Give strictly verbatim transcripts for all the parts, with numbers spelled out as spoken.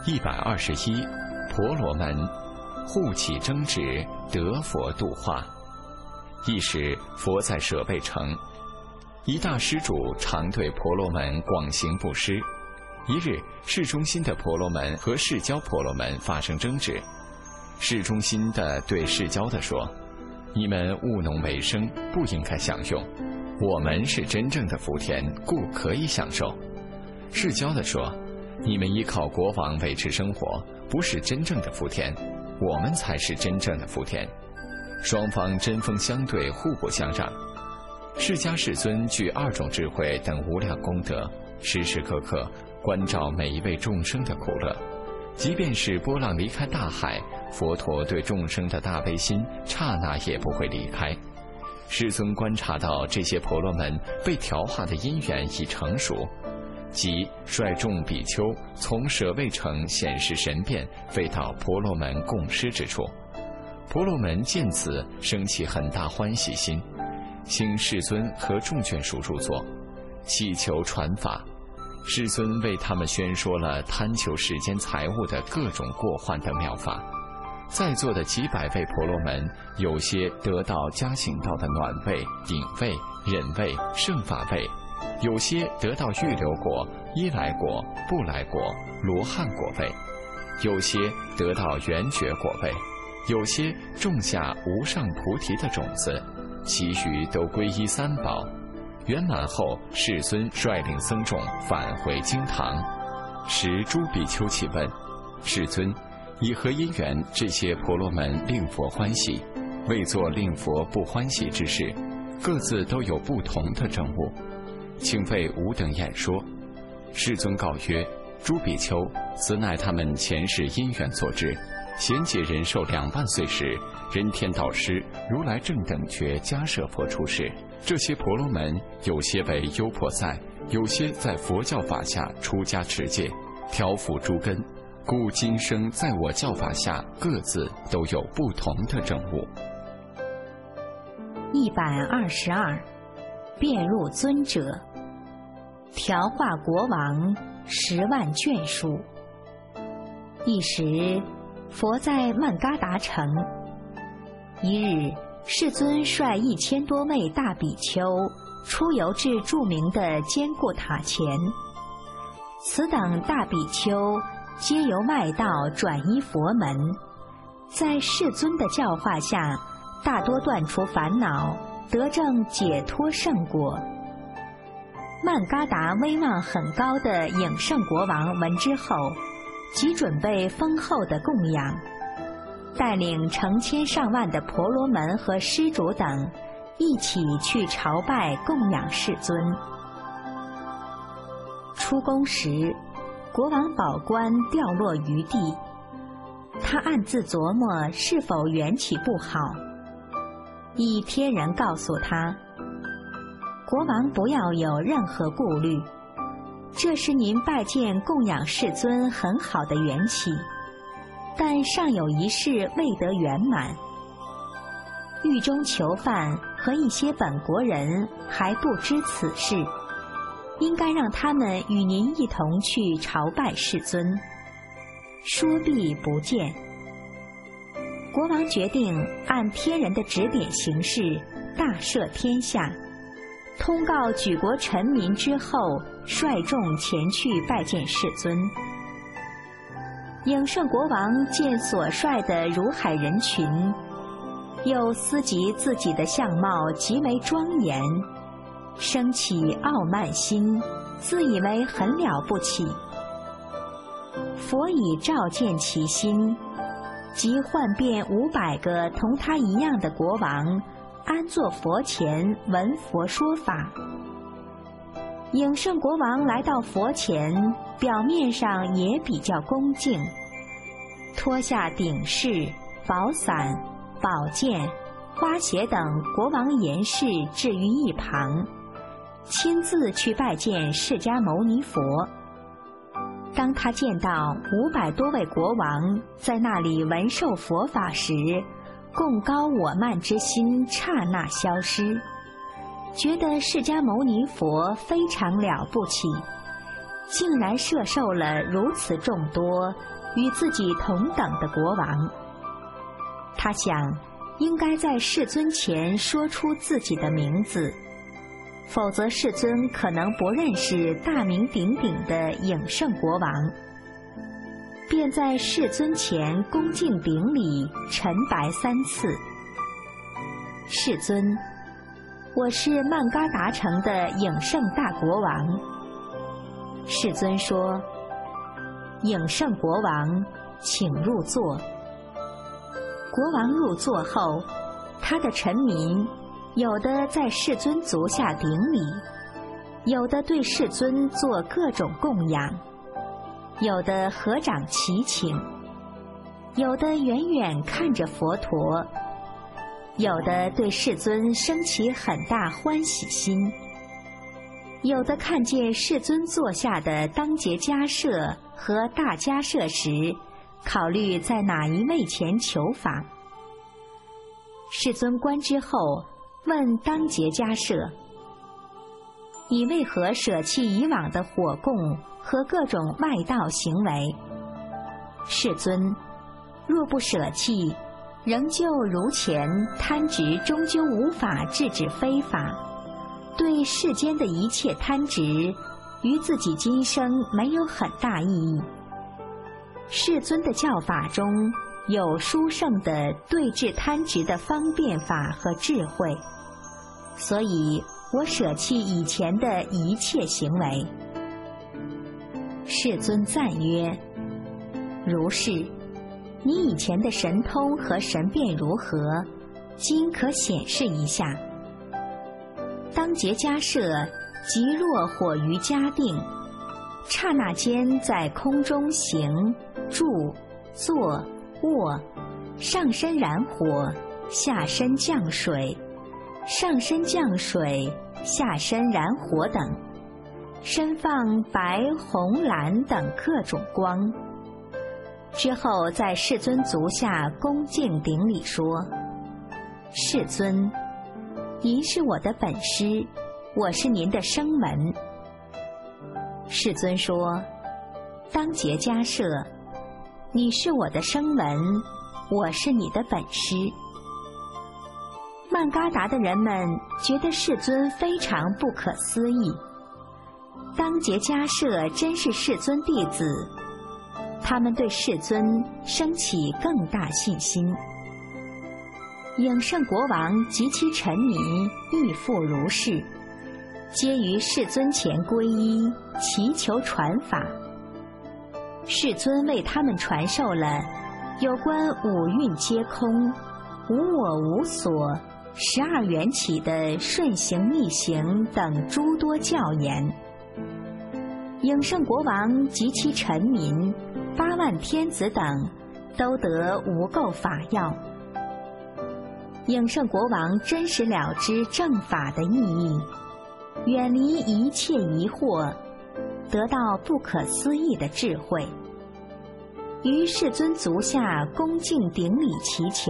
一百二十一，婆罗门，护起争执，得佛度化。一时，佛在舍卫城，一大施主常对婆罗门广行布施。一日，市中心的婆罗门和市郊婆罗门发生争执。市中心的对市郊的说：“你们务农为生，不应该享用。我们是真正的福田，故可以享受。”市郊的说：“你们依靠国王维持生活，不是真正的福田，我们才是真正的福田。”双方针锋相对，互不相让。释迦世尊具二种智慧等无量功德，时时刻刻关照每一位众生的苦乐。即便是波浪离开大海，佛陀对众生的大悲心刹那也不会离开。世尊观察到这些婆罗门被调化的因缘已成熟，即率众比丘从舍卫城显示神变，飞到婆罗门供施之处。婆罗门见此，生起很大欢喜心，请世尊和众眷属入座，祈求传法。世尊为他们宣说了贪求世间财物的各种过患的妙法。在座的几百位婆罗门，有些得到加行道的暖位、顶位、忍位、胜法位，有些得到预流果、依来果、不来果、罗汉果位，有些得到圆觉果位，有些种下无上菩提的种子，其余都皈依三宝。圆满后，世尊率领僧众返回经堂。时诸比丘起问世尊：以何因缘这些婆罗门令佛欢喜，为作令佛不欢喜之事？各自都有不同的证悟，请为吾等演说。世尊告曰：诸比丘，此乃他们前世因缘所致。贤解人寿两万岁时，人天道师如来正等觉迦舍佛出世。这些婆罗门有些为优婆塞，有些在佛教法下出家持戒，调伏诸根，故今生在我教法下，各自都有不同的证悟。 一百二十二，辩入尊者，调化国王十万眷属。一时，佛在曼嘎达城。一日，世尊率一千多位大比丘出游至著名的坚固塔前。此等大比丘皆由外道转依佛门，在世尊的教化下，大多断除烦恼，得证解脱圣果。曼嘎达威望很高的影圣国王闻之后，即准备丰厚的供养，带领成千上万的婆罗门和施主等一起去朝拜供养世尊。出宫时，国王宝冠掉落于地，他暗自琢磨是否缘起不好。一天人告诉他：国王不要有任何顾虑，这是您拜见供养世尊很好的缘起，但尚有一事未得圆满。狱中囚犯和一些本国人还不知此事，应该让他们与您一同去朝拜世尊。说毕不见。国王决定按天人的指点行事，大赦天下，通告举国臣民之后，率众前去拜见世尊。影圣国王见所率的如海人群，又思及自己的相貌极为庄严，生起傲慢心，自以为很了不起。佛已照见其心，即唤遍五百个同他一样的国王，安坐佛前闻佛说法。影圣国王来到佛前，表面上也比较恭敬，脱下顶饰、宝伞、宝剑、花鞋等国王严饰置于一旁，亲自去拜见释迦牟尼佛。当他见到五百多位国王在那里闻受佛法时，贡高我慢之心刹那消失，觉得释迦牟尼佛非常了不起，竟然摄受了如此众多与自己同等的国王。他想，应该在世尊前说出自己的名字，否则世尊可能不认识大名鼎鼎的颖圣国王，便在世尊前恭敬顶礼，陈白三次：“世尊，我是曼嘎达城的颖圣大国王。”世尊说：“颖圣国王，请入座。”国王入座后，他的臣民有的在世尊足下顶礼，有的对世尊做各种供养，有的合掌祈请，有的远远看着佛陀，有的对世尊升起很大欢喜心，有的看见世尊座下的当节迦舍和大迦舍时，考虑在哪一位前求法。世尊观之后，问当节迦舍：“你为何舍弃以往的火供和各种外道行为？”世尊：“若不舍弃，仍旧如前，贪执终究无法制止非法。对世间的一切贪执，于自己今生没有很大意义。世尊的教法中有殊胜的对治贪执的方便法和智慧，所以我舍弃以前的一切行为。”世尊赞曰：“如是，你以前的神通和神变如何？今可显示一下。”当节迦舍即若火于迦定，刹那间在空中行、住、坐、卧，上身燃火，下身降水，上身降水，下身燃火等，身放白、红、蓝等各种光。之后在世尊足下恭敬顶礼说：“世尊，您是我的本师，我是您的声闻。”世尊说：“当节迦舍，你是我的声闻，我是你的本师。”曼嘎达的人们觉得世尊非常不可思议，当节迦舍真是世尊弟子，他们对世尊升起更大信心。颖圣国王及其臣民亦复如是，皆于世尊前皈依，祈求传法。世尊为他们传授了有关五蕴皆空、无我无所、十二缘起的顺行逆行等诸多教言。颖圣国王及其臣民、八万天子等都得无垢法要。颖圣国王真实了知正法的意义，远离一切疑惑，得到不可思议的智慧，于世尊足下恭敬顶礼祈求：“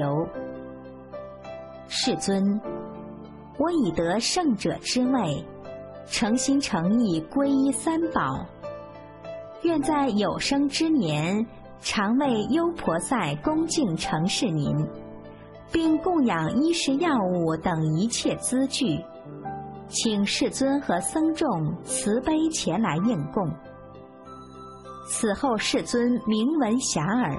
世尊，我已得圣者之位，诚心诚意皈依三宝，愿在有生之年，常为优婆塞恭敬承事您，并供养衣食药物等一切资具，请世尊和僧众慈悲前来应供。”此后世尊明闻遐迩。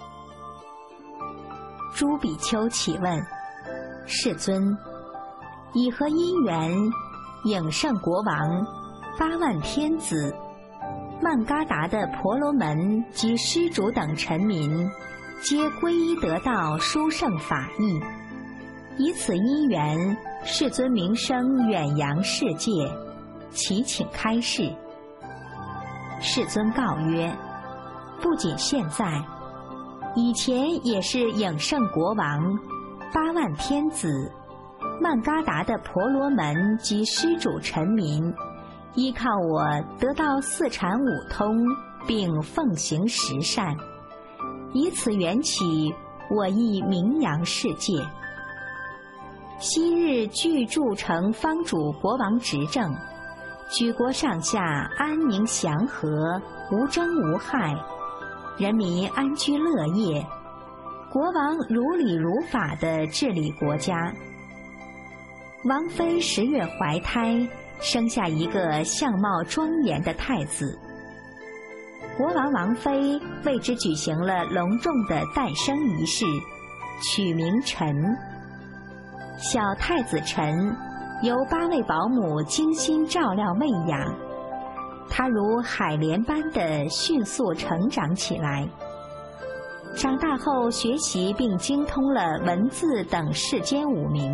诸比丘启问：“世尊，以何因缘，颖圣国王、八万天子、曼嘎达的婆罗门及施主等臣民，皆皈依得道殊胜法义？以此因缘，世尊名声远扬世界，祈请开示。”世尊告曰：“不仅现在，以前也是颖圣国王、八万天子、曼嘎达的婆罗门及施主臣民，依靠我得到四禅五通，并奉行十善，以此缘起，我亦名扬世界。昔日具筑成方主国王执政，举国上下安宁祥和，无争无害， 人民安居乐业，国王如理如法地治理国家。王妃十月怀胎，生下一个相貌庄严的太子。国王王妃为之举行了隆重的诞生仪式，取名陈。小太子陈由八位保姆精心照料喂养，他如海莲般的迅速成长起来。长大后学习并精通了文字等世间五名。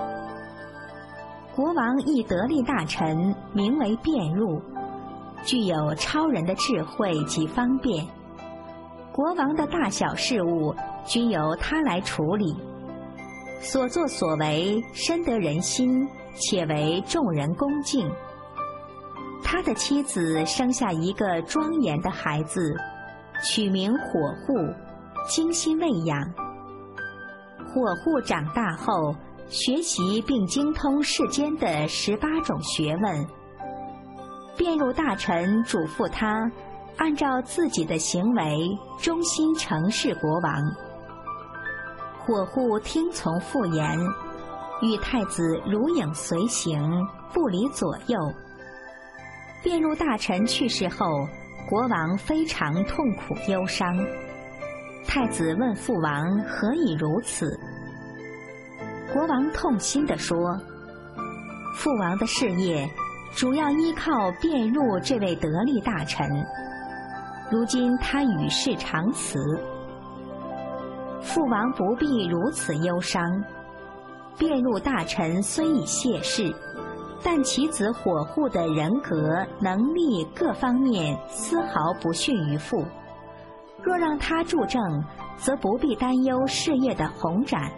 国王一得力大臣名为辩入，具有超人的智慧及方便，国王的大小事务均由他来处理，所作所为深得人心，且为众人恭敬。他的妻子生下一个庄严的孩子，取名火户，精心喂养。火户长大后，学习并精通世间的十八种学问。辩入大臣嘱咐他，按照自己的行为，忠心承事国王。火户听从父言，与太子如影随形，不离左右。辩入大臣去世后，国王非常痛苦忧伤。太子问父王何以如此？国王痛心地说，父王的事业主要依靠辩入这位得力大臣，如今他与世长辞，父王不必如此忧伤。辩入大臣虽已谢世，但其子火户的人格、能力各方面丝毫不逊于父。若让他助政，则不必担忧事业的宏展。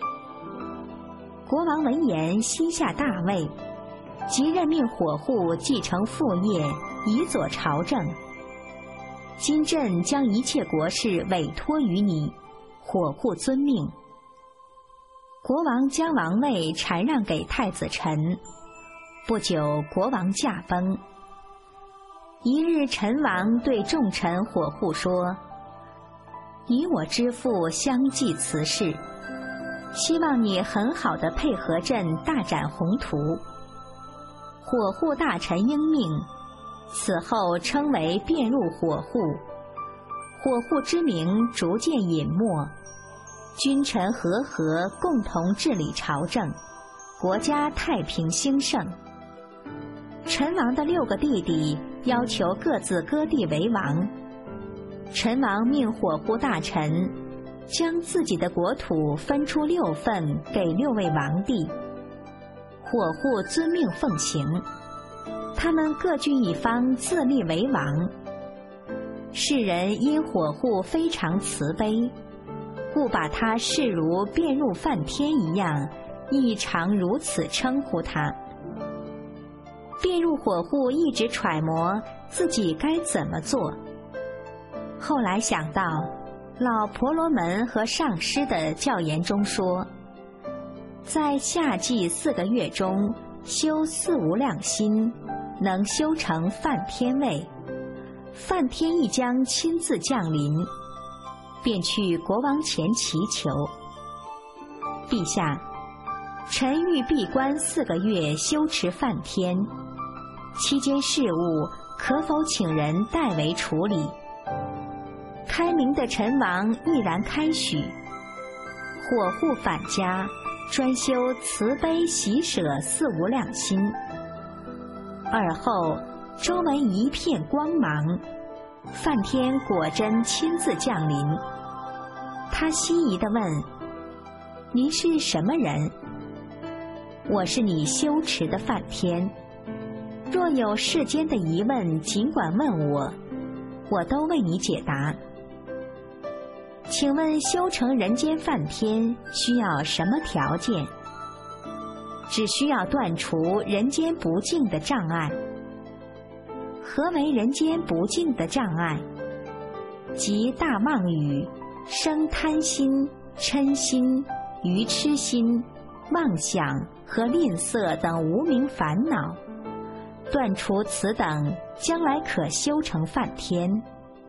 国王闻言，心下大慰，即任命火户继承父业，以佐朝政。今朕将一切国事委托于你，火户遵命。国王将王位禅让给太子陈。不久，国王驾崩。一日，陈王对众臣火户说：“你我之父相继辞世，希望你很好地配合朕大展宏图。”火户大臣应命，此后称为辩入火户。火户之名逐渐隐没，君臣和合，共同治理朝政，国家太平兴盛。陈王的六个弟弟要求各自割地为王，陈王命火户大臣将自己的国土分出六份给六位王弟，火户遵命奉行，他们各据一方，自立为王。世人因火户非常慈悲，故把他视如辩入梵天一样，亦常如此称呼他。辩入火户一直揣摩自己该怎么做，后来想到老婆罗门和上师的教言中说，在夏季四个月中修四无量心，能修成梵天位，梵天亦将亲自降临，便去国王前祈求：陛下，臣欲闭关四个月修持梵天，期间事务可否请人代为处理？开明的陈王毅然开许。火户返家，专修慈悲喜舍四无量心。而后周围一片光芒，梵天果真亲自降临。他希疑地问：您是什么人？我是你修持的梵天，若有世间的疑问，尽管问我，我都为你解答。请问修成人间梵天需要什么条件？只需要断除人间不净的障碍。何为人间不净的障碍？即大妄语、生贪心、嗔心、愚痴心、妄想和吝啬等无明烦恼。断除此等，将来可修成梵天。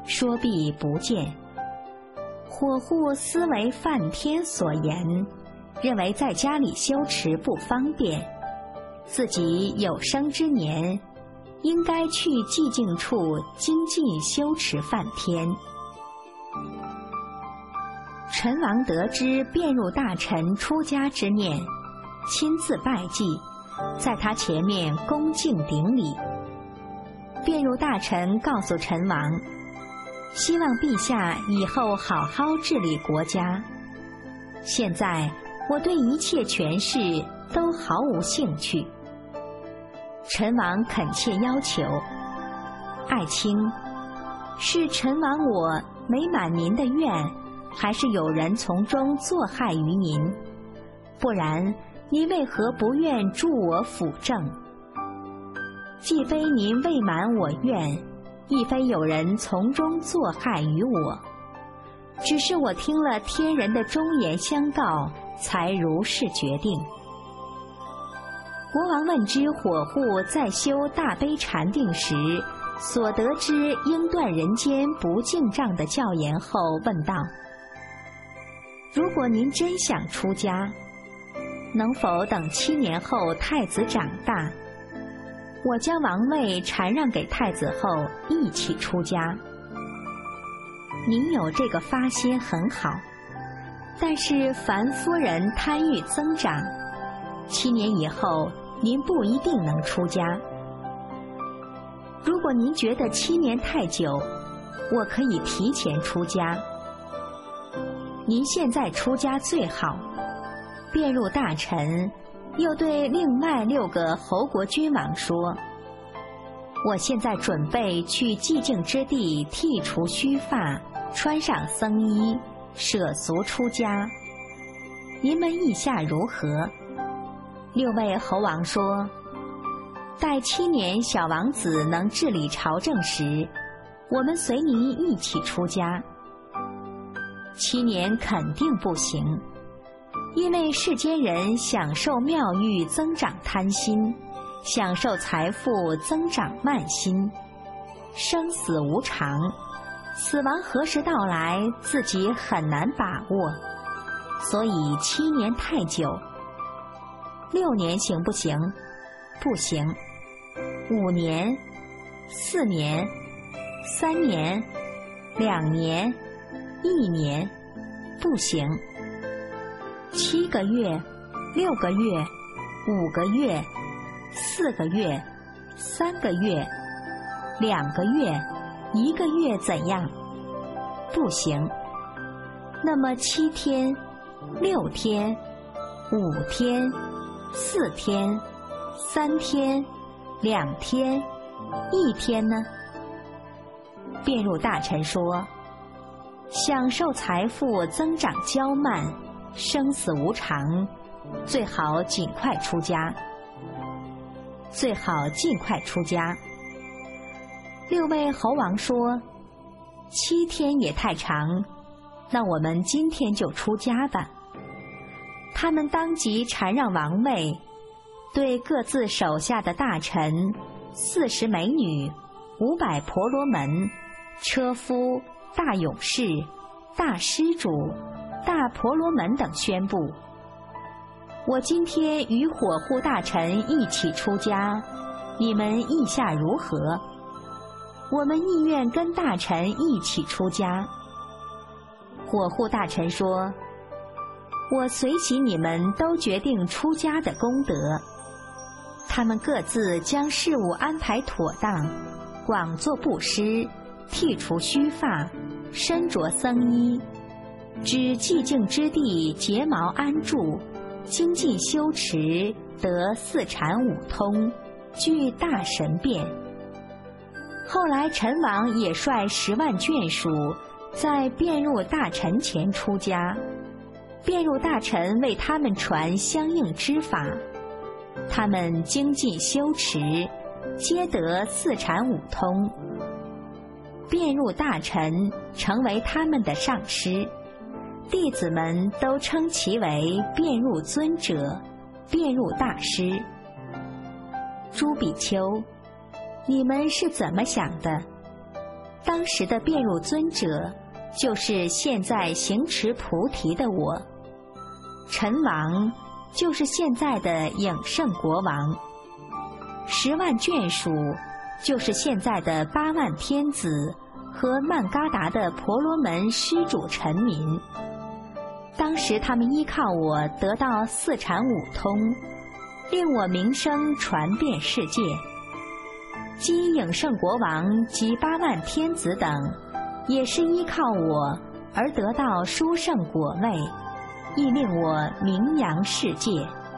说毕不见。火护思为梵天所言，认为在家里修持不方便，自己有生之年应该去寂静处精进修持梵天。陈王得知便入大臣出家之念，亲自拜祭，在他前面恭敬顶礼。便入大臣告诉陈王，希望陛下以后好好治理国家。现在我对一切权势都毫无兴趣。陈王恳切要求，爱卿，是陈王我没满您的愿，还是有人从中作害于您？不然您为何不愿助我辅政？既非您未满我愿，亦非有人从中作害于我，只是我听了天人的忠言相告，才如是决定。国王问知火护在修大悲禅定时所得知应断人间不敬杖的教言后，问道：如果您真想出家，能否等七年后太子长大，我将王位禅让给太子后一起出家？您有这个发心很好，但是凡夫人贪欲增长，七年以后您不一定能出家。如果您觉得七年太久，我可以提前出家。您现在出家最好。便入大臣又对另外六个侯国君王说：我现在准备去寂静之地剃除须发，穿上僧衣，舍俗出家，您们意下如何？六位侯王说：待七年小王子能治理朝政时，我们随您一起出家。七年肯定不行，因为世间人享受妙欲增长贪心，享受财富增长慢心，生死无常，死亡何时到来，自己很难把握，所以七年太久。六年行不行？不行。五年、四年、三年、两年、一年，不行。七个月、六个月、五个月、四个月、三个月、两个月、一个月怎样？不行。那么七天、六天、五天、四天、三天、两天、一天呢？便入大臣说：享受财富增长骄慢，生死无常，最好尽快出家。最好尽快出家。六位侯王说：七天也太长，那我们今天就出家吧。他们当即禅让王位，对各自手下的大臣、四十美女、五百婆罗门、车夫、大勇士、大施主、大婆罗门等宣布：我今天与火护大臣一起出家，你们意下如何？我们意愿跟大臣一起出家。火护大臣说：我随喜你们都决定出家的功德。他们各自将事务安排妥当，广做布施，剃除须发，身着僧衣，知寂静之地睫毛安住，精进修持，得四禅五通，具大神变。后来陈王也率十万眷属在便入大臣前出家，便入大臣为他们传相应之法，他们精进修持，皆得四禅五通。便入大臣成为他们的上师，弟子们都称其为便入尊者、便入大师。诸比丘，你们是怎么想的？ 当时的辩入尊者，就是现在行持菩提的我。陈王就是现在的影圣国王。十万眷属就是现在的八万天子和曼嘎达的婆罗门施主臣民。当时他们依靠我得到四禅五通，令我名声传遍世界。即影圣国王及八万天子等，也是依靠我而得到殊胜果位，亦令我名扬世界。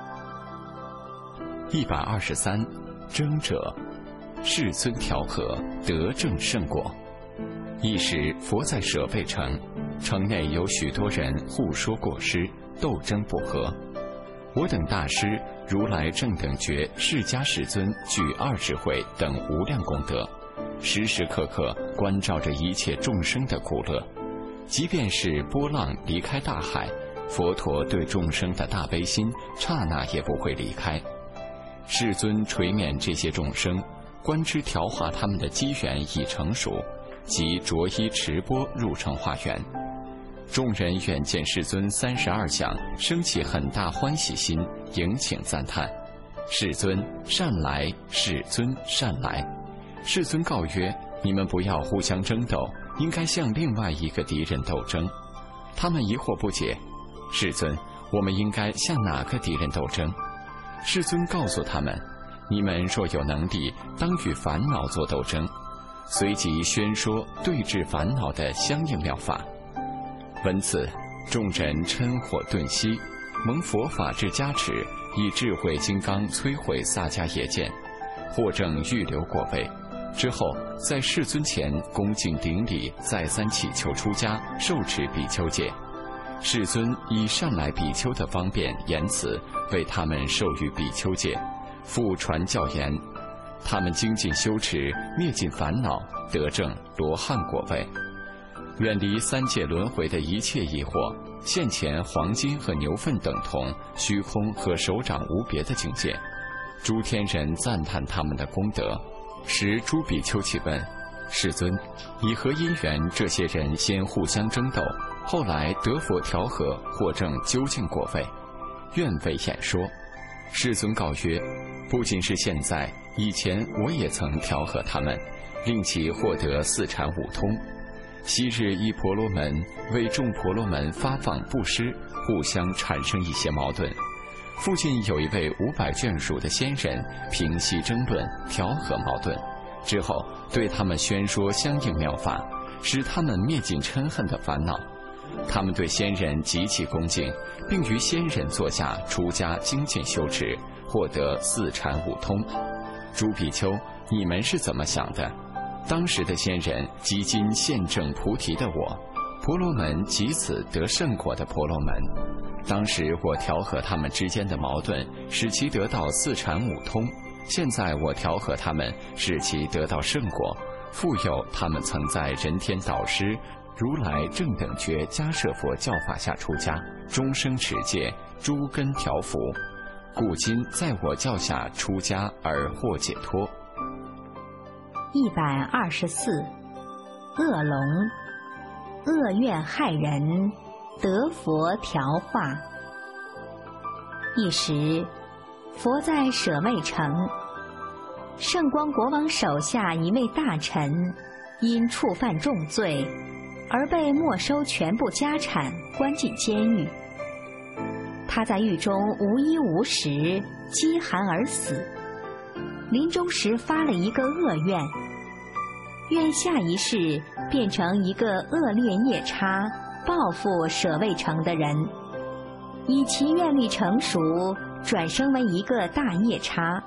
一百二十三，争者，世尊调和，得正圣果。一时佛在舍卫城，城内有许多人互说过失，斗争不和。我等大师如来正等觉释迦世尊具二智慧等无量功德，时时刻刻关照着一切众生的苦乐。即便是波浪离开大海，佛陀对众生的大悲心刹那也不会离开。世尊垂悯这些众生，观之调化他们的机缘已成熟，即着衣持钵入成化园。众人远见世尊三十二相，生起很大欢喜心，迎请赞叹。世尊善来，世尊善来。世尊告曰：你们不要互相争斗，应该向另外一个敌人斗争。他们疑惑不解，世尊，我们应该向哪个敌人斗争？世尊告诉他们：你们若有能力，当与烦恼做斗争。随即宣说对治烦恼的相应妙法。闻此，众人嗔火顿息，蒙佛法之加持，以智慧金刚摧毁萨迦耶见，获证预留果位。之后在世尊前恭敬顶礼，再三祈求出家，受持比丘戒。世尊以善来比丘的方便言辞，为他们授予比丘戒，复传教言。他们精进修持，灭尽烦恼，得证罗汉果位，远离三界轮回的一切疑惑，现前黄金和牛粪等同，虚空和手掌无别的境界。诸天人赞叹他们的功德。时诸比丘诘问：世尊，以何因缘这些人先互相争斗，后来得佛调和，获证究竟果位？愿为演说。世尊告曰：不仅是现在，以前我也曾调和他们，令其获得四禅五通。昔日一婆罗门为众婆罗门发放布施，互相产生一些矛盾。附近有一位五百眷属的仙人，平息争论，调和矛盾之后，对他们宣说相应妙法，使他们灭尽嗔恨的烦恼。他们对仙人极其恭敬，并于仙人座下出家精进修持，获得四禅五通。诸比丘，你们是怎么想的？当时的仙人即今现证菩提的我，婆罗门即此得圣果的婆罗门。当时我调和他们之间的矛盾，使其得到四禅五通。现在我调和他们，使其得到圣果。复有他们曾在人天导师如来正等觉迦摄佛教法下出家，终生持戒，诸根调伏，故今在我教下出家而获解脱。 一百二十四，恶龙，恶愿害人，得佛调化。一时，佛在舍卫城，圣光国王手下一位大臣，因触犯重罪，而被没收全部家产，关进监狱。他在狱中无衣无食，饥寒而死。临终时发了一个恶愿，愿下一世变成一个恶劣夜叉，报复舍卫城的人，以其愿力成熟，转生为一个大夜叉。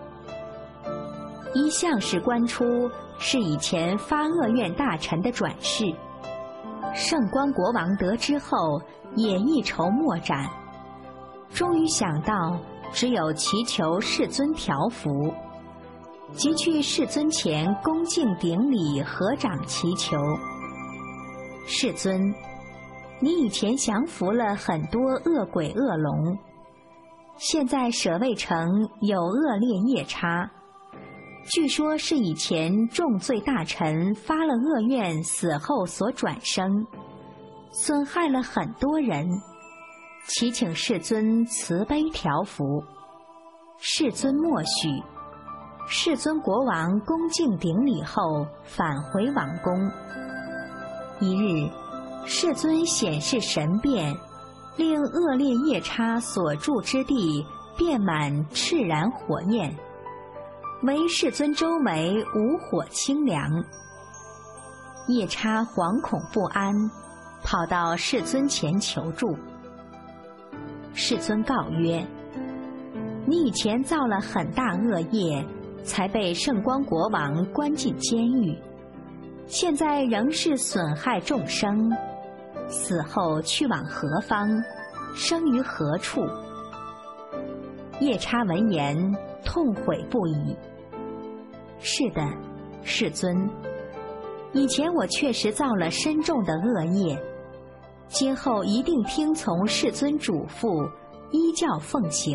一向是观出是以前发恶愿大臣的转世。圣光国王得知后，也一筹莫展，终于想到只有祈求世尊调伏，即去世尊前恭敬顶礼，合掌祈求：世尊，你以前降服了很多恶鬼恶龙，现在舍卫城有恶劣夜叉， 据说是以前重罪大臣发了恶愿死后所转生，损害了很多人，祈请世尊慈悲调伏。世尊默许。世尊国王恭敬顶礼后返回王宫。一日，世尊显示神变，令恶劣夜叉所住之地遍满炽然火焰，唯世尊周围无火清凉。夜叉惶恐不安，跑到世尊前求助。世尊告曰：你以前造了很大恶业，才被圣光国王关进监狱，现在仍是损害众生，死后去往何方，生于何处？夜叉闻言痛悔不已。是的，世尊，以前我确实造了深重的恶业，今后一定听从世尊嘱咐，依教奉行。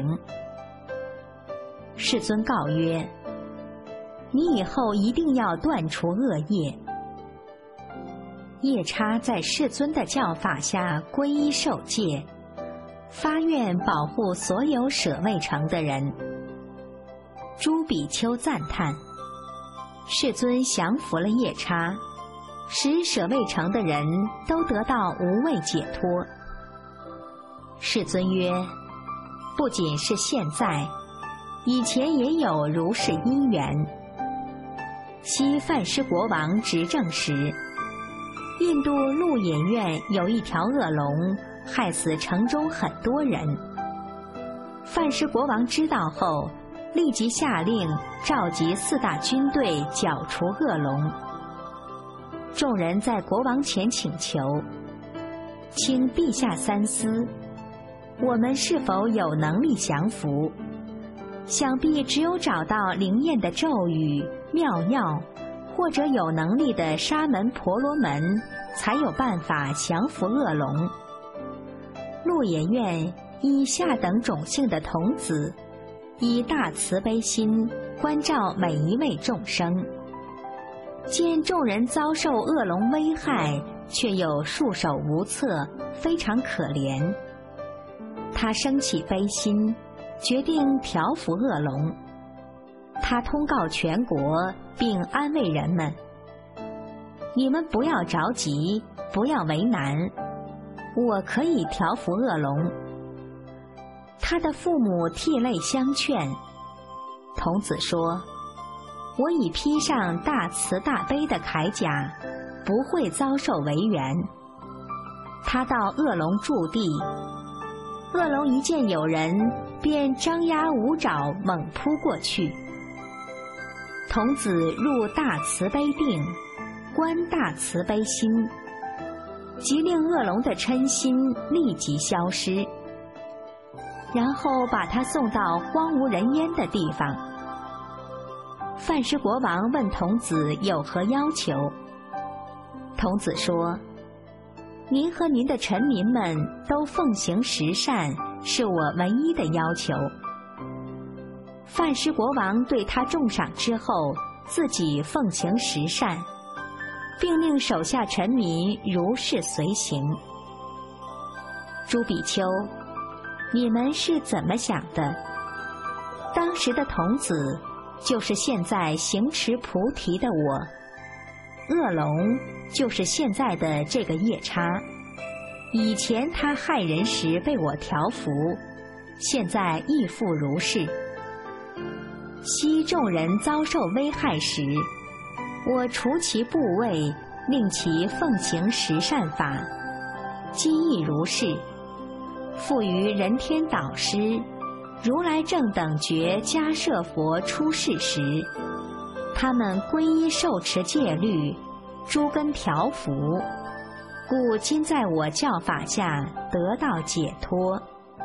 世尊告曰：你以后一定要断除恶业。夜叉在世尊的教法下皈依受戒，发愿保护所有舍卫城的人。诸比丘赞叹，世尊降服了夜叉，使舍卫城的人都得到无畏解脱。世尊曰：不仅是现在，以前也有如是因缘。昔梵师国王执政时，印度鹿野苑有一条恶龙，害死城中很多人。梵师国王知道后，立即下令召集四大军队剿除恶龙。众人在国王前请求：请陛下三思，我们是否有能力降服？想必只有找到灵验的咒语、妙药，或者有能力的沙门婆罗门，才有办法降服恶龙。鹿野苑以下等种姓的童子，以大慈悲心关照每一位众生，见众人遭受恶龙危害，却又束手无策，非常可怜。他升起悲心，决定调伏恶龙。他通告全国，并安慰人们：你们不要着急，不要为难，我可以调伏恶龙。他的父母涕泪相劝。童子说：我已披上大慈大悲的铠甲，不会遭受为缘。他到恶龙驻地，恶龙一见有人，便张牙舞爪，猛扑过去。童子入大慈悲定，观大慈悲心，即令恶龙的嗔心立即消失，然后把他送到荒无人烟的地方。梵师国王问童子有何要求，童子说：您和您的臣民们都奉行十善，是我唯一的要求。梵师国王对他重赏之后，自己奉行十善，并令手下臣民如是随行。诸比丘，你们是怎么想的？当时的童子，就是现在行持菩提的我；恶龙，就是现在的这个夜叉。以前他害人时被我调伏，现在亦复如是。昔众人遭受危害时，我除其部位，令其奉行十善法，今亦如是。复于人天导师、如来正等觉迦摄佛出世时，他们皈依受持戒律，诸根调伏，故今在我教法下得到解脱。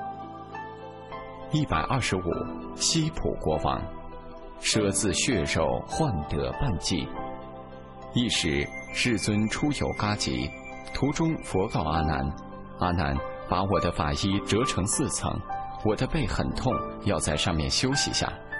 一百二十五，西普国王，舍自血肉换得半计。一时，世尊出游嘎吉，途中佛告阿难：阿难，把我的法衣折成四层，我的背很痛，要在上面休息下。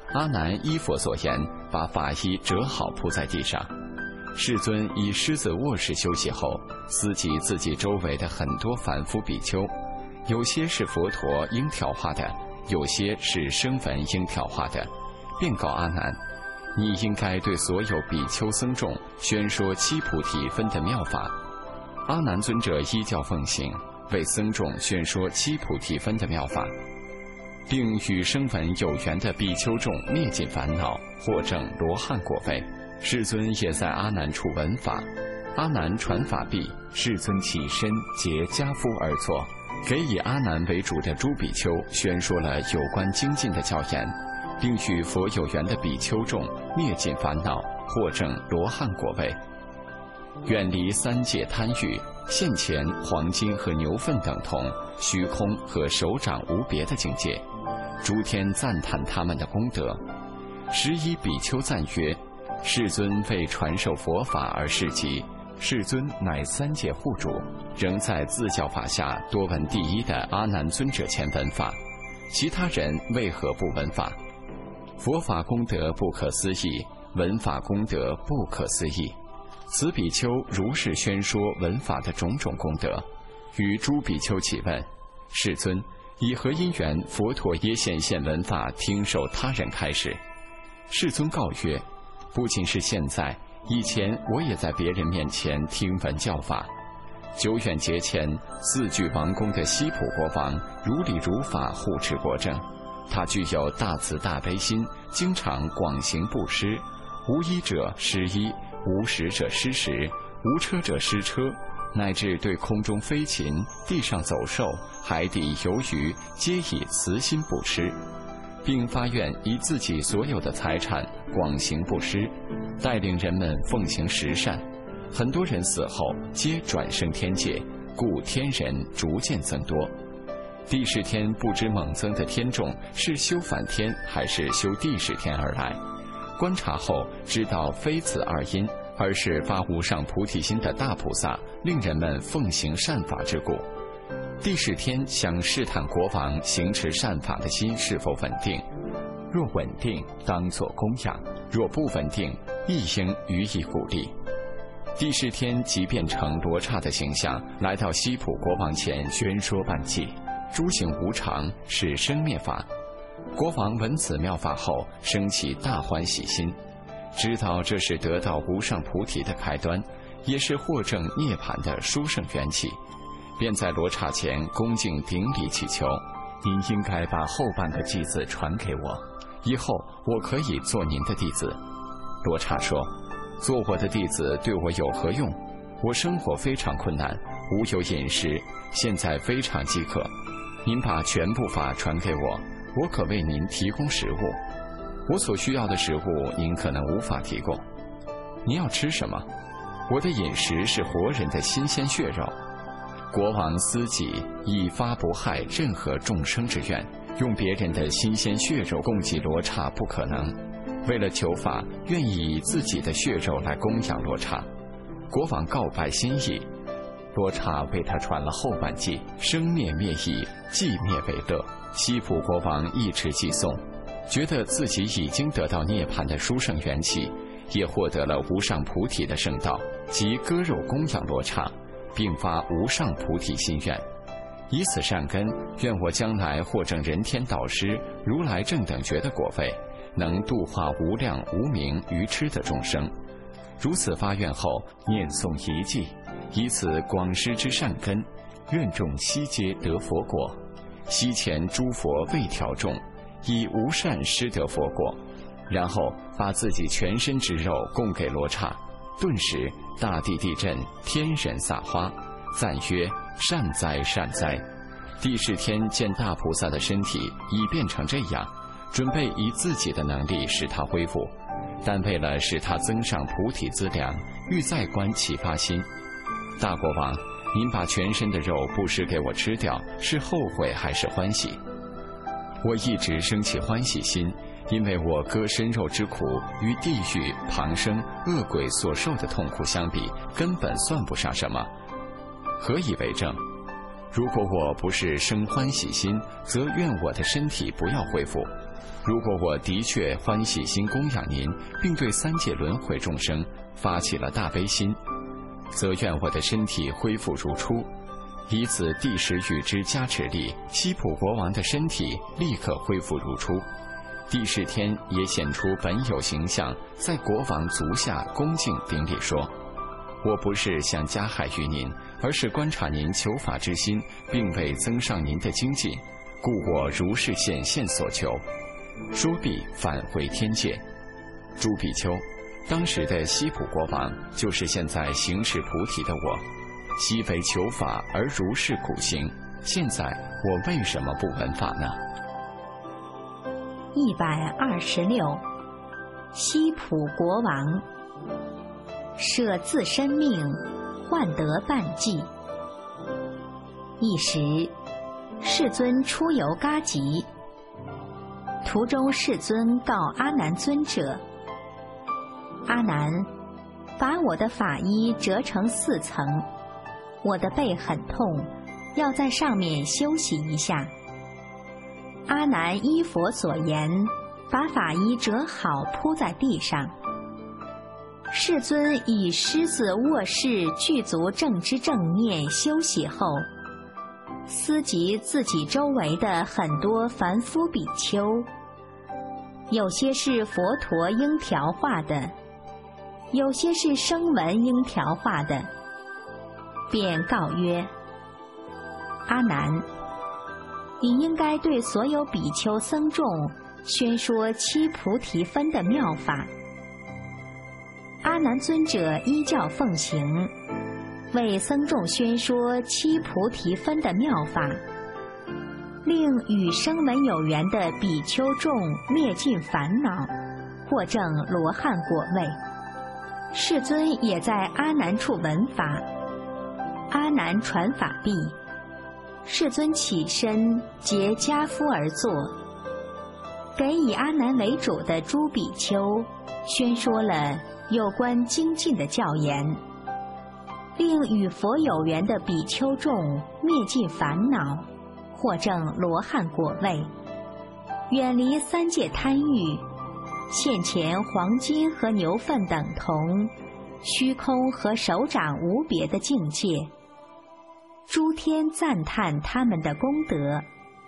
阿难依佛所言，把法衣折好铺在地上。世尊以狮子卧式休息后，思及自己周围的很多凡夫比丘，有些是佛陀应调化的，有些是声闻应调化的，便告阿难：你应该对所有比丘僧众宣说七菩提分的妙法。阿难尊者依教奉行，为僧众宣说七菩提分的妙法，并与声闻有缘的比丘众灭尽烦恼，获证罗汉果位。世尊也在阿难处闻法。阿难传法毕，世尊起身结跏趺而坐，给以阿难为主的诸比丘宣说了有关精进的教言，并与佛有缘的比丘众灭尽烦恼，获证罗汉果位。远离三界贪欲，现前黄金和牛粪等同，虚空和手掌无别的境界，诸天赞叹他们的功德。十一比丘赞曰：世尊为传授佛法而示集，世尊乃三界护主，仍在自教法下多闻第一的阿难尊者前闻法，其他人为何不闻法？佛法功德不可思议，闻法功德不可思议。此比丘如是宣说闻法的种种功德，与诸比丘起问：世尊，以何因缘佛陀也显现闻法，听受他人开示？世尊告曰：不仅是现在，以前我也在别人面前听闻教法。久远节前，四具王宫的西普国王如理如法护持国政，他具有大慈大悲心，经常广行布施，无衣者施衣，无食者施食，无车者施车，乃至对空中飞禽、地上走兽、海底游鱼，皆以慈心布施，并发愿以自己所有的财产广行布施，带领人们奉行十善。很多人死后皆转生天界，故天人逐渐增多。帝释天不知猛增的天众是修梵天还是修帝释天而来，观察后知道非此二因，而是发无上菩提心的大菩萨，令人们奉行善法之故。帝释天想试探国王行持善法的心是否稳定，若稳定，当作供养；若不稳定，亦应予以鼓励。帝释天即变成罗刹的形象，来到西普国王前宣说办记：诸行无常，是生灭法。国王闻此妙法后，生起大欢喜心，知道这是得到无上菩提的开端，也是获证涅槃的殊胜缘起，便在罗刹前恭敬顶礼祈求：您应该把后半个偈子传给我，以后我可以做您的弟子。罗刹说：做我的弟子对我有何用？我生活非常困难，无有饮食，现在非常饥渴，您把全部法传给我，我可为您提供食物。我所需要的食物您可能无法提供。您要吃什么？我的饮食是活人的新鲜血肉。国王思己，以发不害任何众生之愿，用别人的新鲜血肉供给罗刹不可能。为了求法，愿意以自己的血肉来供养罗刹。国王告白心意，罗刹为他传了后半偈：生灭灭意，寂灭为乐。西普国王一直寄诵，觉得自己已经得到涅槃的殊胜缘起，也获得了无上菩提的圣道，即割肉供养罗刹，并发无上菩提心愿。以此善根，愿我将来获证人天导师、如来正等觉的果位，能度化无量无明愚痴的众生。如此发愿后，念诵一偈，以此广施之善根，愿众悉皆得佛果。昔前诸佛未调众，以无善施得佛果，然后把自己全身之肉供给罗刹，顿时大地地震，天人撒花，赞曰：善哉善哉！帝释天见大菩萨的身体已变成这样，准备以自己的能力使他恢复，但为了使他增上菩提资粮，欲再观其发心。大国王，您把全身的肉布施给我吃掉，是后悔还是欢喜？我一直生起欢喜心，因为我割身肉之苦，与地狱、旁生、恶鬼所受的痛苦相比，根本算不上什么。何以为证？ 如果我不是生欢喜心，则愿我的身体不要恢复；如果我的确欢喜心供养您，并对三界轮回众生发起了大悲心，则愿我的身体恢复如初。以此地时雨之加持力，西普国王的身体立刻恢复如初。帝释天也显出本有形象，在国王足下恭敬顶礼说：我不是想加害于您，而是观察您求法之心，并为增上您的精进，故我如是显现所求。说毕返回天界。诸比丘，当时的西普国王就是现在行持菩提的我，昔为求法而如是苦行，现在我为什么不闻法呢？ 一百二十六，西普国王舍自身命，换得半计。一时，世尊出游嘎吉，途中世尊告阿难尊者：阿难，把我的法衣折成四层，我的背很痛，要在上面休息一下。阿难依佛所言，把法衣折好铺在地上。世尊以狮子卧视具足正知正念休息后，思及自己周围的很多凡夫比丘，有些是佛陀应调化的，有些是声闻应调化的，便告曰：阿难，你应该对所有比丘僧众宣说七菩提分的妙法。阿难尊者依教奉行，为僧众宣说七菩提分的妙法，令与声闻有缘的比丘众灭尽烦恼，获证罗汉果位。世尊也在阿难处闻法。阿难传法毕，世尊起身结跏趺而坐，给以阿难为主的诸比丘宣说了有关精进的教言，令与佛有缘的比丘众灭尽烦恼，获证罗汉果位，远离三界贪欲，现前黄金和牛粪等同，虚空和手掌无别的境界。诸天赞叹他们的功德。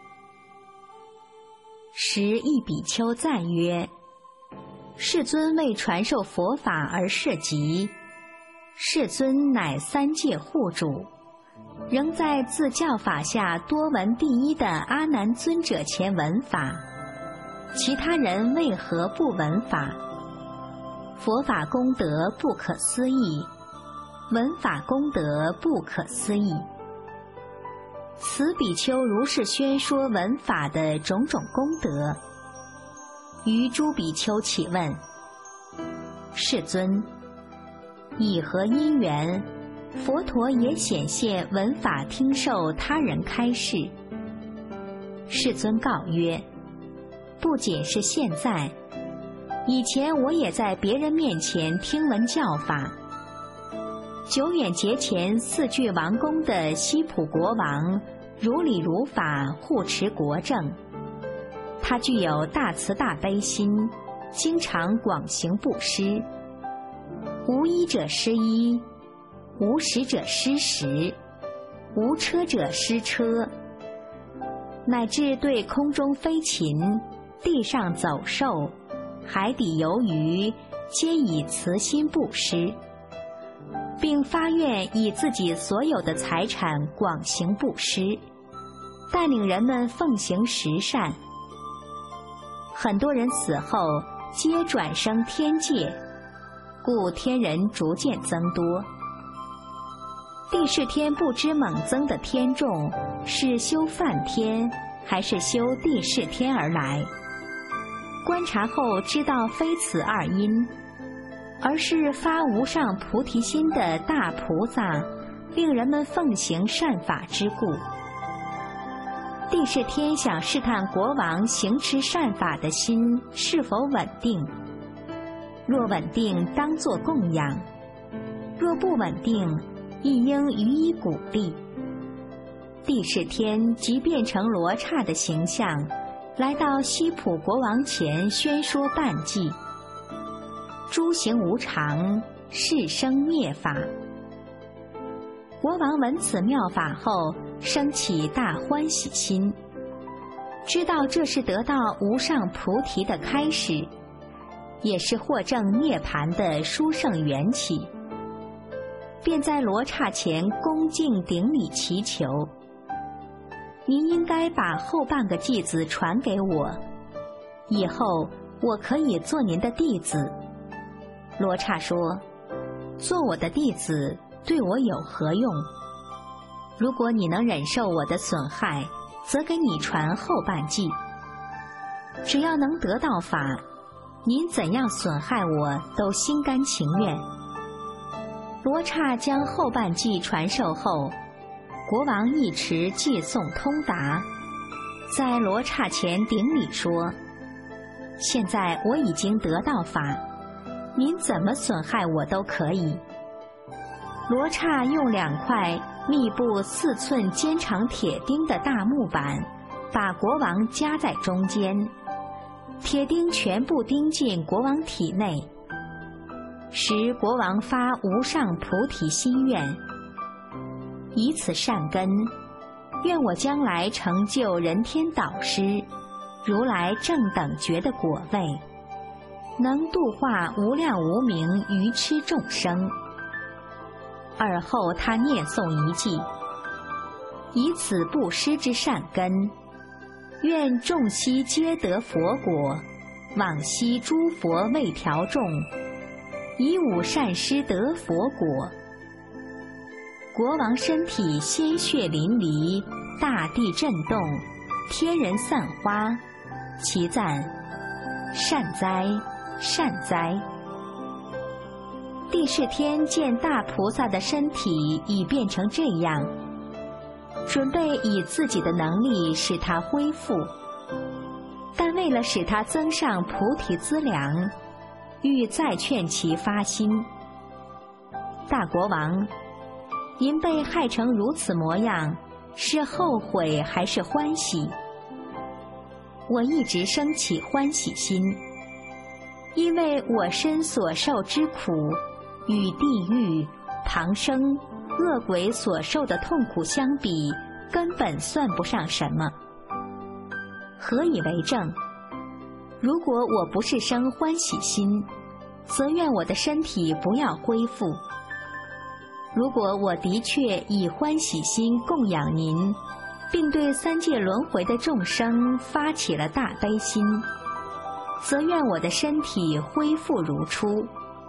时一比丘赞曰：世尊为传授佛法而示集，世尊乃三界护主，仍在自教法下多闻第一的阿难尊者前闻法，其他人为何不闻法？佛法功德不可思议，闻法功德不可思议。此比丘如是宣说闻法的种种功德。于诸比丘起问：世尊，以何因缘，佛陀也显现闻法听受他人开示？世尊告曰：不仅是现在，以前我也在别人面前听闻教法。久远节前四具王宫的西普国王如理如法护持国政，他具有大慈大悲心，经常广行布施，无衣者施衣，无食者施食，无车者施车，乃至对空中飞禽、地上走兽、海底游鱼，皆以慈心布施，并发愿以自己所有的财产广行布施，带领人们奉行十善。很多人死后皆转生天界，故天人逐渐增多。帝释天不知猛增的天众是修梵天还是修帝释天而来，观察后知道非此二因，而是发无上菩提心的大菩萨，令人们奉行善法之故。帝释天想试探国王行持善法的心是否稳定，若稳定，当作供养；若不稳定，亦应予以鼓励。 帝释天即变成罗刹的形象，来到西普国王前宣说半偈：诸行无常，是生灭法。国王闻此妙法后，生起大欢喜心，知道这是得到无上菩提的开始，也是获证涅槃的殊胜缘起，便在罗刹前恭敬顶礼祈求：您应该把后半个偈子传给我，以后我可以做您的弟子。罗刹说：做我的弟子对我有何用？如果你能忍受我的损害，则给你传后半偈。只要能得到法，您怎样损害我都心甘情愿。罗刹将后半偈传授后，国王一持偈颂通达，在罗刹前顶礼说：现在我已经得到法，您怎么损害我都可以。罗刹用两块密布四寸尖长铁钉的大木板，把国王夹在中间，铁钉全部钉进国王体内，使国王发无上菩提心愿：以此善根，愿我将来成就人天导师、如来正等觉的果位，能度化无量无明愚痴众生。而后他念诵一偈：以此布施之善根，愿众悉皆得佛果，往昔诸佛未调众，以五善施得佛果。国王身体鲜血淋漓，大地震动，天人散花，其赞：善哉，善哉！帝释天见大菩萨的身体已变成这样，准备以自己的能力使它恢复，但为了使它增上菩提资粮，欲再劝其发心：大国王，您被害成如此模样，是后悔还是欢喜？我一直生起欢喜心，因为我身所受之苦，与地狱、旁生、恶鬼所受的痛苦相比，根本算不上什么。何以为证？如果我不是生欢喜心，则愿我的身体不要恢复；如果我的确以欢喜心供养您，并对三界轮回的众生发起了大悲心，则愿我的身体恢复如初。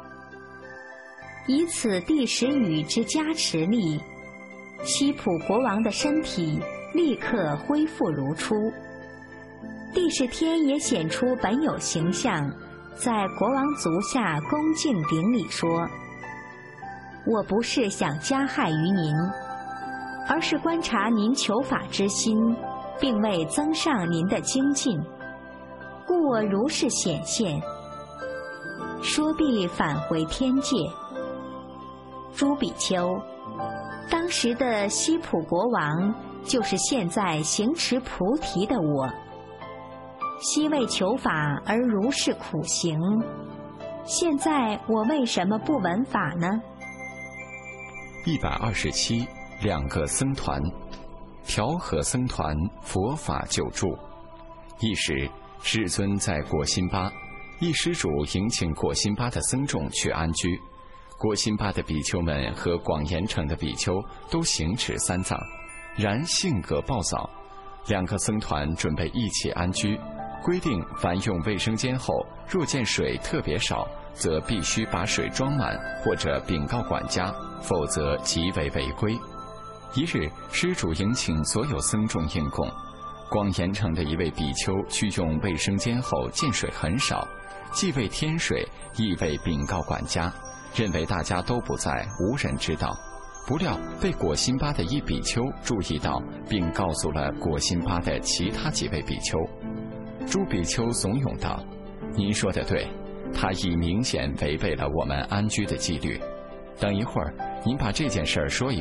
以此第十语之加持力，西普国王的身体立刻恢复如初。帝释天也显出本有形象，在国王足下恭敬顶礼说：我不是想加害于您，而是观察您求法之心，并未增上您的精进，故我如是显现。说毕返回天界。诸比丘，当时的西普国王就是现在行持菩提的我，昔为求法而如是苦行，现在我为什么不闻法呢？ 一百二十七，两个僧团，调和僧团佛法救助。一时，世尊在果辛巴，一施主迎请果辛巴的僧众去安居。果辛巴的比丘们和广严城的比丘都行持三藏，然性格暴躁。两个僧团准备一起安居，规定凡用卫生间后，若见水特别少，则必须把水装满，或者禀告管家，否则即为违规。一日，施主迎请所有僧众应供。广严城的一位比丘去用卫生间后，见水很少，既为添水，亦为禀告管家，认为大家都不在，无人知道。不料被果辛巴的一比丘注意到，并告诉了果辛巴的其他几位比丘。诸比丘怂恿道：您说的对，他已明显违背了我们安居的纪律。等一会儿，您把这件事儿说一遍，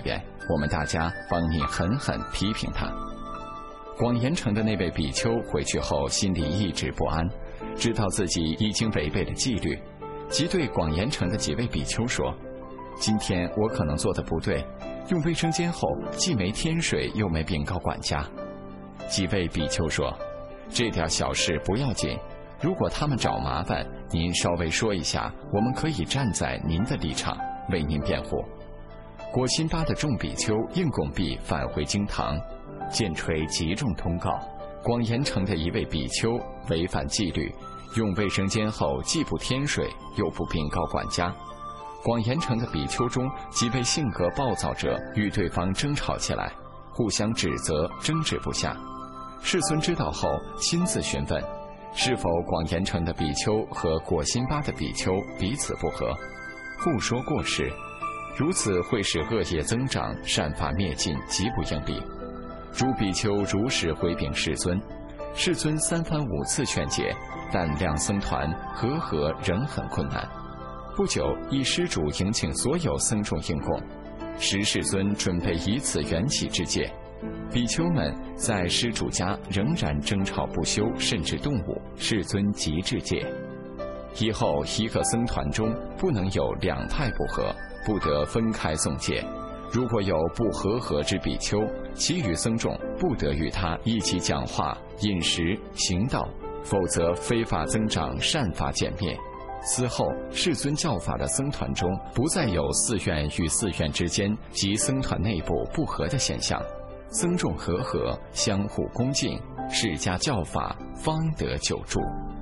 我们大家帮你狠狠批评他。广严城的那位比丘回去后，心里一直不安，知道自己已经违背了纪律，即对广严城的几位比丘说：“今天我可能做的不对，用卫生间后既没添水，又没禀告管家。”几位比丘说：“这点小事不要紧，如果他们找麻烦，您稍微说一下，我们可以站在您的立场为您辩护。”果辛巴的众比丘应拱璧返回经堂，剑锤集中通告广严城的一位比丘违反纪律，用卫生间后既不添水，又不禀告管家。广严城的比丘中几位性格暴躁者与对方争吵起来，互相指责，争执不下。世尊知道后亲自询问，是否广严城的比丘和果辛巴的比丘彼此不和，互说过失，如此会使恶业增长，善法灭尽，极不应力。诸比丘如实回禀世尊，世尊三番五次劝解，但两僧团和合仍很困难。不久，一施主迎请所有僧众应供，时世尊准备以此缘起之戒，比丘们在施主家仍然争吵不休，甚至动武，世尊即制戒。以后一个僧团中不能有两派不和，不得分开诵戒。如果有不和合之比丘，其余僧众不得与他一起讲话、饮食、行道，否则非法增长，善法减灭。此后，世尊教法的僧团中不再有寺院与寺院之间及僧团内部不和的现象，僧众和合，相互恭敬，释迦教法方得久住。